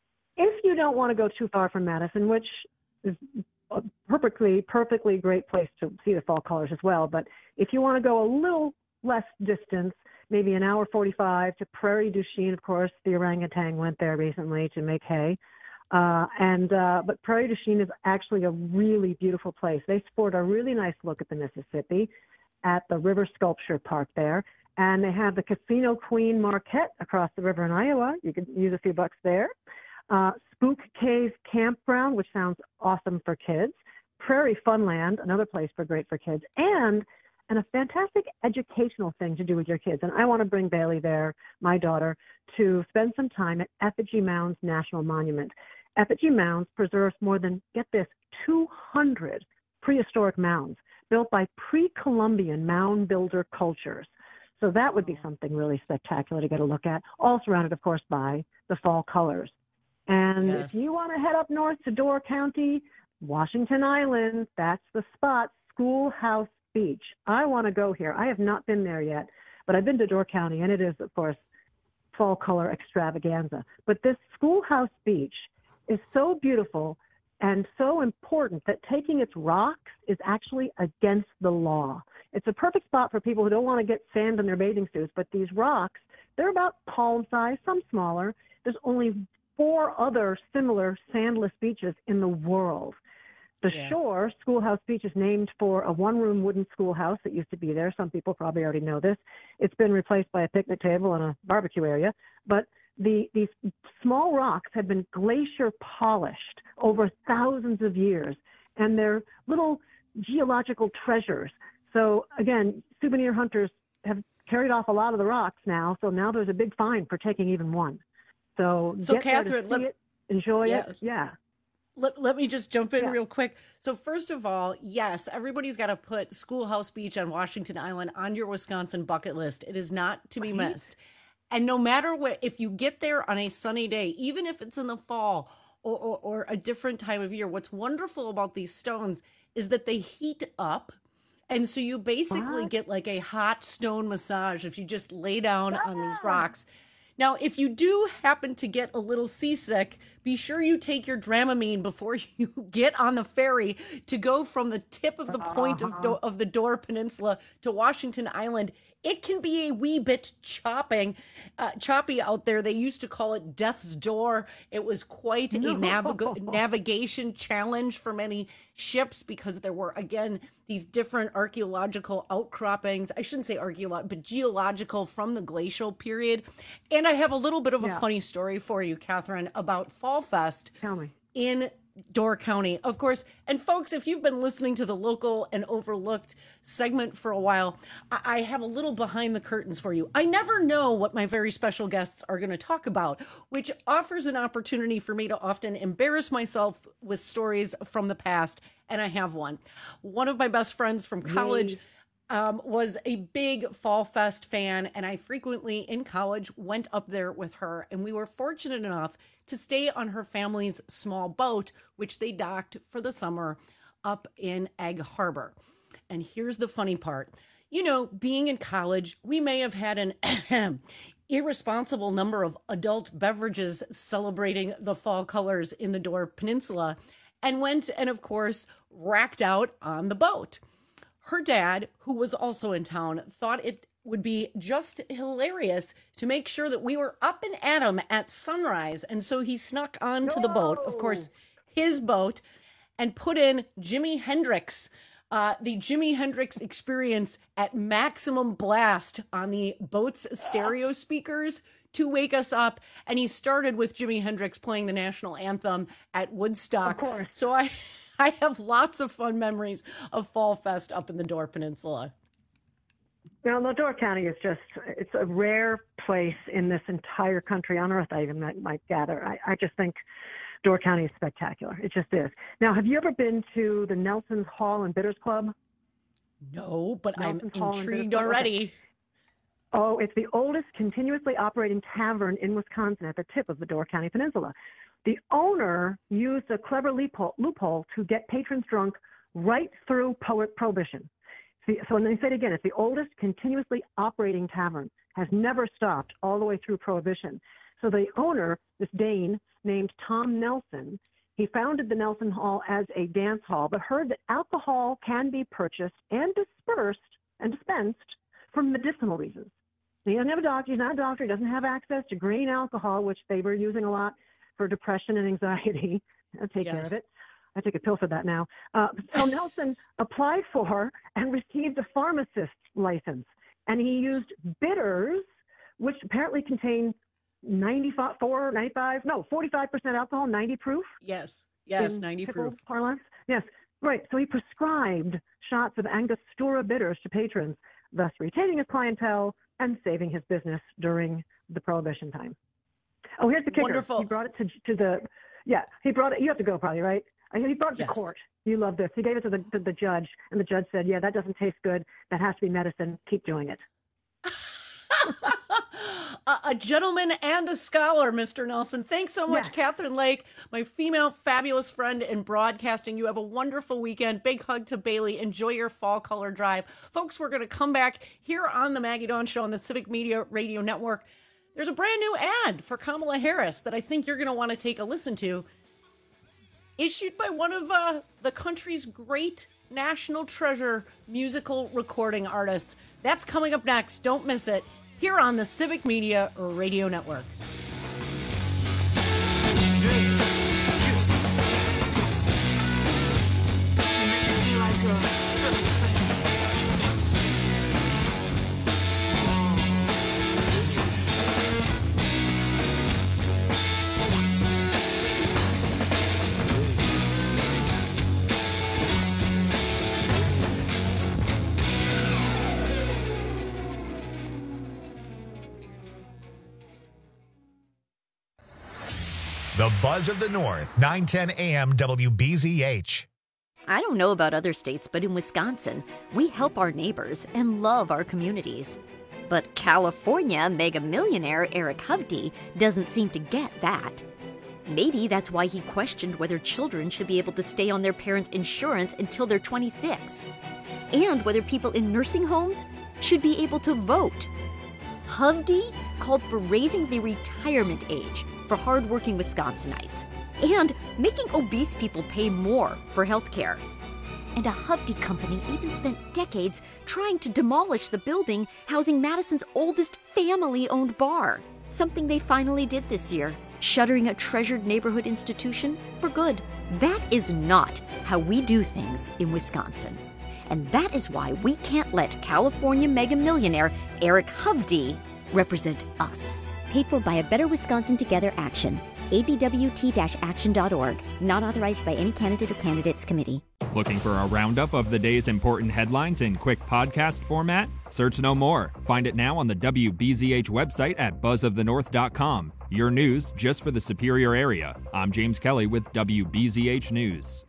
If you don't want to go too far from Madison, which is a perfectly, perfectly great place to see the fall colors as well, but if you want to go a little less distance, maybe an hour forty-five to Prairie du Chien, of course, the orangutan went there recently to make hay. Uh, and uh, but Prairie du Chien is actually a really beautiful place. They sport a really nice look at the Mississippi at the River Sculpture Park there. And they have the Casino Queen Marquette across the river in Iowa. You can use a few bucks there. Uh, Spook Cave Campground, which sounds awesome for kids. Prairie Funland, another place for great for kids. And and a fantastic educational thing to do with your kids. And I want to bring Bailey there, my daughter, to spend some time at Effigy Mounds National Monument. Effigy Mounds preserves more than, get this, two hundred prehistoric mounds built by pre-Columbian mound builder cultures. So that would be something really spectacular to get a look at, all surrounded, of course, by the fall colors. And Yes. if you want to head up north to Door County, Washington Island, that's the spot, Schoolhouse Beach. I want to go here. I have not been there yet, but I've been to Door County, and it is, of course, fall color extravaganza. But this Schoolhouse Beach is so beautiful and so important that taking its rocks is actually against the law. It's a perfect spot for people who don't want to get sand in their bathing suits, but these rocks, they're about palm size, some smaller. There's only four other similar sandless beaches in the world. The Yeah. Shore, Schoolhouse Beach, is named for a one-room wooden schoolhouse that used to be there. Some people probably already know this. It's been replaced by a picnic table and a barbecue area. But the these small rocks have been glacier polished over thousands of years, and they're little geological treasures. So again, souvenir hunters have carried off a lot of the rocks now, so now there's a big fine for taking even one. So, So, get there to Catherine, see let- it, enjoy Yeah. it. Yeah. Let, let me just jump in Yeah. real quick. So first of all, yes, everybody's got to put Schoolhouse Beach on Washington Island on your Wisconsin bucket list. It is not to be Right. missed. And no matter what, if you get there on a sunny day, even if it's in the fall or, or, or a different time of year, what's wonderful about these stones is that they heat up. And so you basically What? get like a hot stone massage if you just lay down on these rocks. Now, if you do happen to get a little seasick, be sure you take your Dramamine before you get on the ferry to go from the tip of the point of, Do- of the Door Peninsula to Washington Island. It can be a wee bit chopping, uh, choppy out there. They used to call it Death's Door. It was quite a No. navig- navigation challenge for many ships because there were, again, these different archaeological outcroppings. I shouldn't say archaeological, but geological from the glacial period. And I have a little bit of a Yeah. funny story for you, Catherine, about Fall Fest Tell me. in Door County, of course. And folks, if you've been listening to the Local and Overlooked segment for a while, I, I have a little behind the curtains for you. I never know what my very special guests are going to talk about, which offers an opportunity for me to often embarrass myself with stories from the past. And I have one. One of my best friends from college um, was a big Fall Fest fan, and I frequently in college went up there with her, and we were fortunate enough to stay on her family's small boat, which they docked for the summer up in Egg Harbor. And here's the funny part. You know, being in college, we may have had an irresponsible number of adult beverages celebrating the fall colors in the Door Peninsula, and went and, of course, racked out on the boat. Her dad, who was also in town, thought it would be just hilarious to make sure that we were up and at 'em at sunrise. And so he snuck onto the boat, of course, his boat, and put in Jimi Hendrix, uh, the Jimi Hendrix Experience at maximum blast on the boat's stereo speakers to wake us up. And he started with Jimi Hendrix playing the national anthem at Woodstock. Of course. So I, I have lots of fun memories of Fall Fest up in the Door Peninsula. Now, Door County is just, it's a rare place in this entire country on earth, I even might, might gather. I, I just think Door County is spectacular. It just is. Now, have you ever been to the Nelson's Hall and Bitters Club? No, but Nelson's I'm Hall and intrigued Bitters Club? already. Okay. Oh, it's the oldest continuously operating tavern in Wisconsin at the tip of the Door County Peninsula. The owner used a clever loophole, loophole to get patrons drunk right through po- Prohibition. See, so let me say it again. It's the oldest continuously operating tavern, has never stopped all the way through Prohibition. So the owner, this Dane named Tom Nelson, he founded the Nelson Hall as a dance hall, but heard that alcohol can be purchased and dispersed and dispensed for medicinal reasons. He doesn't have a doctor. He's not a doctor. He doesn't have access to grain alcohol, which they were using a lot for depression and anxiety. I'll take care Yes. of it. I take a pill for that now. Uh, so Nelson applied for and received a pharmacist's license, and he used bitters, which apparently contain ninety-four, ninety-five, no, forty-five percent alcohol, ninety proof. Yes, yes, in ninety typical proof. parlance. Yes, right. So he prescribed shots of Angostura bitters to patrons, thus retaining his clientele and saving his business during the Prohibition time. Oh, here's the kicker. Wonderful. He brought it to to the, yeah, he brought it. You have to go probably, right? He brought it to Yes. court. You love this. He gave it to the to the judge, and the judge said, "Yeah, that doesn't taste good. That has to be medicine. Keep doing it." a, a gentleman and a scholar, Mister Nelson. Thanks so much, Yes. Catherine Lake, my female fabulous friend in broadcasting. You have a wonderful weekend. Big hug to Bailey. Enjoy your fall color drive. Folks, we're going to come back here on the Maggie Dawn Show on the Civic Media Radio Network. There's a brand new ad for Kamala Harris that I think you're going to want to take a listen to. Issued by one of uh, the country's great national treasure musical recording artists. That's coming up next. Don't miss it. Here on the Civic Media Radio Network. The Buzz of the North, nine ten a.m. W B Z H. I don't know about other states, but in Wisconsin, we help our neighbors and love our communities. But California mega millionaire Eric Hovde doesn't seem to get that. Maybe that's why he questioned whether children should be able to stay on their parents' insurance until they're twenty-six, and whether people in nursing homes should be able to vote. Hovde called for raising the retirement age for hardworking Wisconsinites and making obese people pay more for health care. And a Hovde company even spent decades trying to demolish the building housing Madison's oldest family-owned bar, something they finally did this year, shuttering a treasured neighborhood institution for good. That is not how we do things in Wisconsin. And that is why we can't let California mega millionaire Eric Hovde represent us. Paid for by a Better Wisconsin Together Action. A B W T action dot org. Not authorized by any candidate or candidates committee. Looking for a roundup of the day's important headlines in quick podcast format? Search no more. Find it now on the W B Z H website at buzz of the north dot com. Your news just for the Superior area. I'm James Kelly with W B Z H News.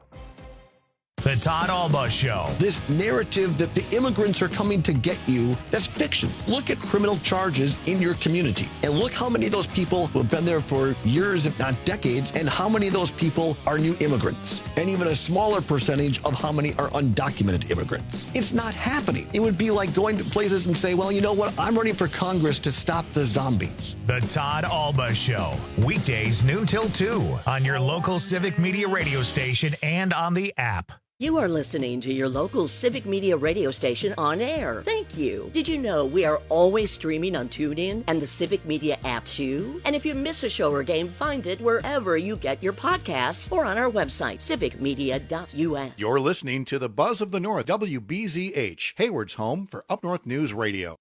The Todd Alba Show. This narrative that the immigrants are coming to get you, that's fiction. Look at criminal charges in your community and look how many of those people who have been there for years, if not decades, and how many of those people are new immigrants, and even a smaller percentage of how many are undocumented immigrants. It's not happening. It would be like going to places and say, well, you know what? I'm running for Congress to stop the zombies. The Todd Alba Show. Weekdays noon till two on your local Civic Media radio station and on the app. You are listening to your local Civic Media radio station on air. Thank you. Did you know we are always streaming on TuneIn and the Civic Media app too? And if you miss a show or game, find it wherever you get your podcasts or on our website, civic media dot u s. You're listening to the Buzz of the North, W B Z H, Hayward's home for Up North News Radio.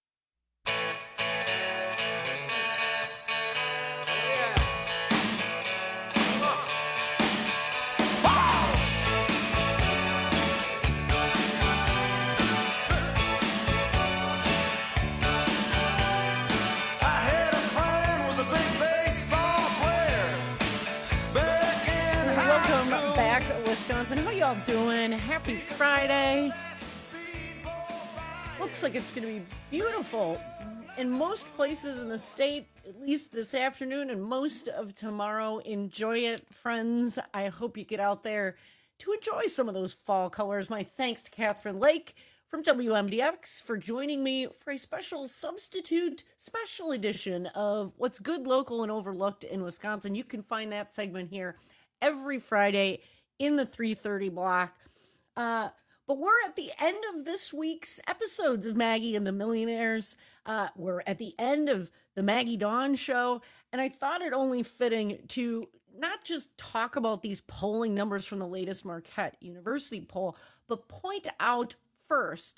Wisconsin, how y'all doing? Happy Friday. Looks like it's going to be beautiful in most places in the state, at least this afternoon and most of tomorrow. Enjoy it, friends. I hope you get out there to enjoy some of those fall colors. My thanks to Catherine Lake from W M D X for joining me for a special substitute special edition of What's Good, Local, and Overlooked in Wisconsin. You can find that segment here every Friday in the three thirty block. Uh, but we're at the end of this week's episodes of Maggie and the Millionaires. Uh, we're at the end of the Maggie Dawn Show, and I thought it only fitting to not just talk about these polling numbers from the latest Marquette University poll, but point out first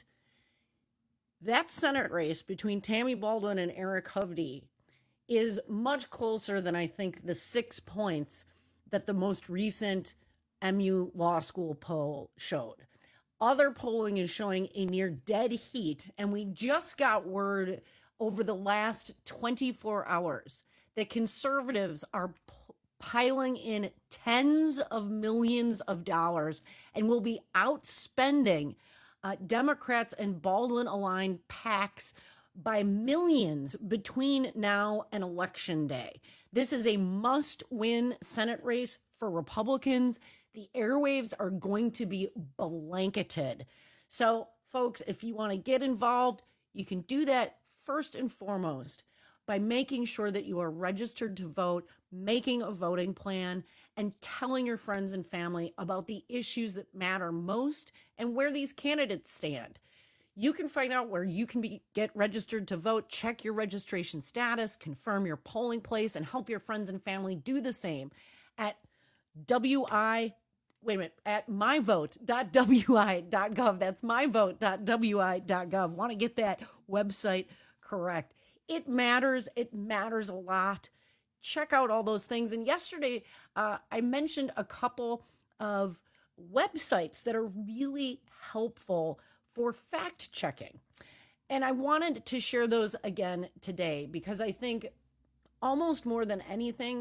that Senate race between Tammy Baldwin and Eric Hovde is much closer than I think the six points that the most recent M U Law School poll showed. Other polling is showing a near dead heat, and we just got word over the last twenty-four hours that conservatives are p- piling in tens of millions of dollars and will be outspending uh, Democrats and Baldwin-aligned PACs by millions between now and Election Day. This is a must-win Senate race for Republicans. The airwaves are going to be blanketed. So, folks, if you want to get involved, you can do that first and foremost by making sure that you are registered to vote, making a voting plan, and telling your friends and family about the issues that matter most and where these candidates stand. You can find out where you can be, get registered to vote, check your registration status, confirm your polling place, and help your friends and family do the same at W I Wait a minute, at my vote dot w i dot gov. That's my vote dot w i dot gov. Want to get that website correct. It matters. It matters a lot. Check out all those things. And yesterday, uh, I mentioned a couple of websites that are really helpful for fact checking. And I wanted to share those again today because I think almost more than anything,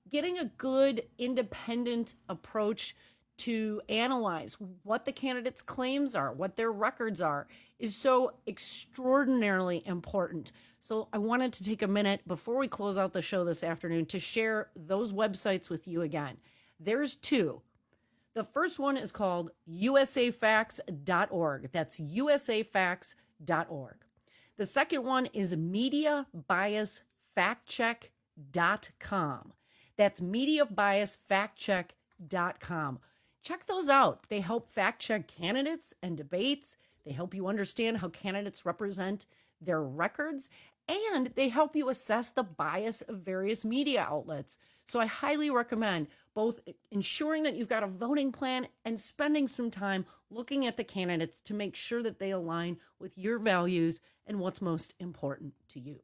getting a good independent approach to analyze what the candidates' claims are, what their records are, is so extraordinarily important. So I wanted to take a minute before we close out the show this afternoon to share those websites with you again. There's two. The first one is called U S A facts dot org. That's U S A facts dot org. The second one is media bias fact check dot com. That's media bias fact check dot com. Check those out. They help fact check candidates and debates. They help you understand how candidates represent their records, and they help you assess the bias of various media outlets. So I highly recommend both ensuring that you've got a voting plan and spending some time looking at the candidates to make sure that they align with your values and what's most important to you.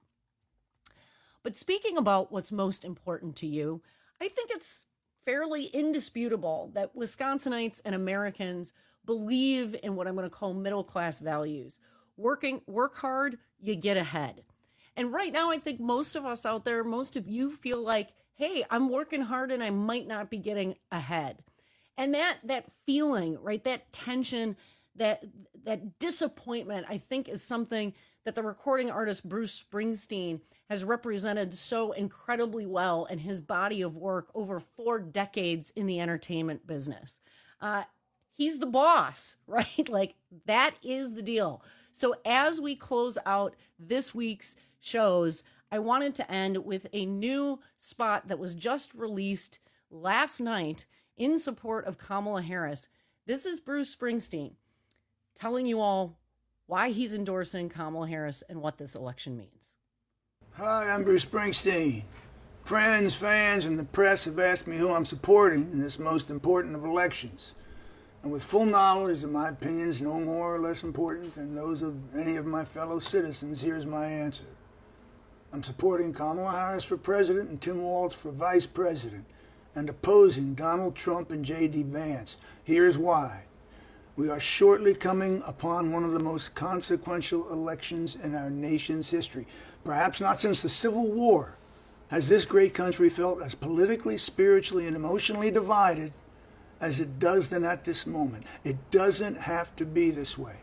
But speaking about what's most important to you, I think it's fairly indisputable that Wisconsinites and Americans believe in what I'm going to call middle-class values. Working, work hard, you get ahead. And right now, I think most of us out there, most of you feel like, hey, I'm working hard and I might not be getting ahead. And that that feeling, right, that tension, that that disappointment, I think is something that the recording artist Bruce Springsteen has represented so incredibly well in his body of work over four decades in the entertainment business. Uh, he's the boss, right? Like, that is the deal. So as we close out this week's shows, I wanted to end with a new spot that was just released last night in support of Kamala Harris. This is Bruce Springsteen telling you all why he's endorsing Kamala Harris and what this election means. Hi, I'm Bruce Springsteen. Friends, fans, and the press have asked me who I'm supporting in this most important of elections. And with full knowledge that my opinions no more or less important than those of any of my fellow citizens, here's my answer. I'm supporting Kamala Harris for president and Tim Walz for vice president, and opposing Donald Trump and J D Vance. Here's why. We are shortly coming upon one of the most consequential elections in our nation's history. Perhaps not since the Civil War has this great country felt as politically, spiritually, and emotionally divided as it does then at this moment. It doesn't have to be this way.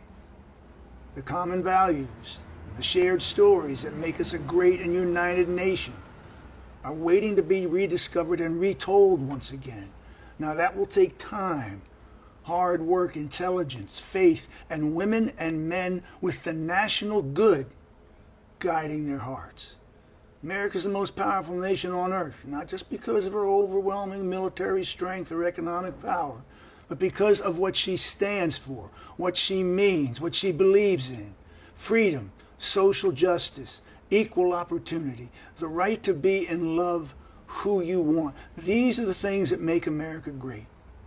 The common values, the shared stories that make us a great and united nation are waiting to be rediscovered and retold once again. Now that will take time, hard work, intelligence, faith, and women and men with the national good guiding their hearts. America is the most powerful nation on earth, not just because of her overwhelming military strength or economic power, but because of what she stands for, what she means, what she believes in. Freedom, social justice, equal opportunity, the right to be and love who you want. These are the things that make America great.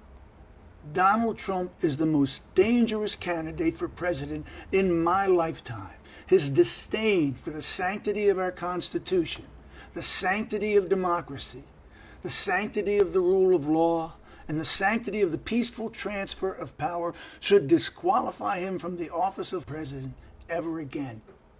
Donald Trump is the most dangerous candidate for president in my lifetime. His disdain for the sanctity of our Constitution, the sanctity of democracy, the sanctity of the rule of law, and the sanctity of the peaceful transfer of power should disqualify him from the office of president ever again.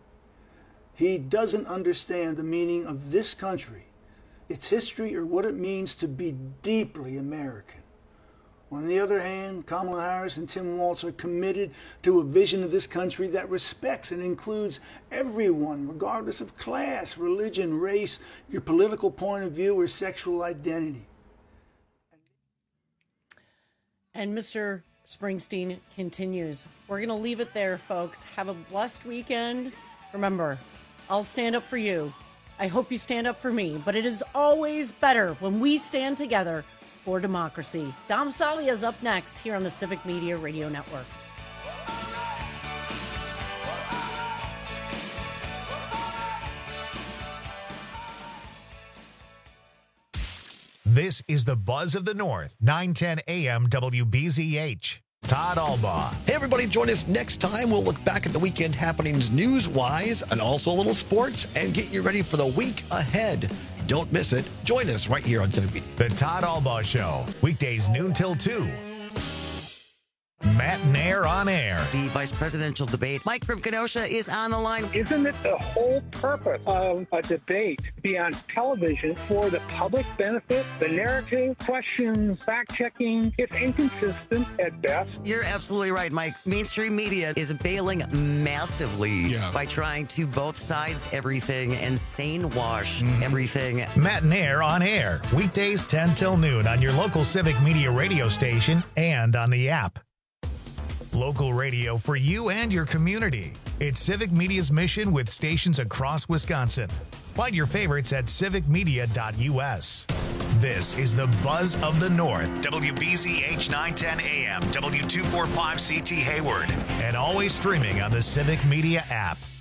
He doesn't understand the meaning of this country, its history, or what it means to be deeply American. On the other hand, Kamala Harris and Tim Walz are committed to a vision of this country that respects and includes everyone, regardless of class, religion, race, your political point of view, or sexual identity. And Mister Springsteen continues. We're going to leave it there, folks. Have a blessed weekend. Remember, I'll stand up for you. I hope you stand up for me. But it is always better when we stand together for democracy. Dom Salia is up next here on the Civic Media Radio Network. This is the Buzz of the North, nine ten A M W B Z H. Todd Albaugh. Hey, everybody, join us next time. We'll look back at the weekend happenings news-wise and also a little sports and get you ready for the week ahead. Don't miss it. Join us right here on Civic Media. The Todd Albaugh Show, weekdays noon till two. Matt Nair on air. The vice presidential debate. Mike from Kenosha is on the line. Isn't it the whole purpose of a debate to be on television for the public benefit? The narrative, questions, fact-checking, it's inconsistent at best. You're absolutely right, Mike. Mainstream media is bailing massively Yeah. by trying to both sides everything and sane wash everything. Matt Nair on air. Weekdays ten till noon on your local Civic Media radio station and on the app. Local radio for you and your community. It's Civic Media's mission with stations across Wisconsin. Find your favorites at civic media dot u s. This is the Buzz of the North. W B Z H nine ten A M, W two forty-five C T Hayward, and always streaming on the Civic Media app.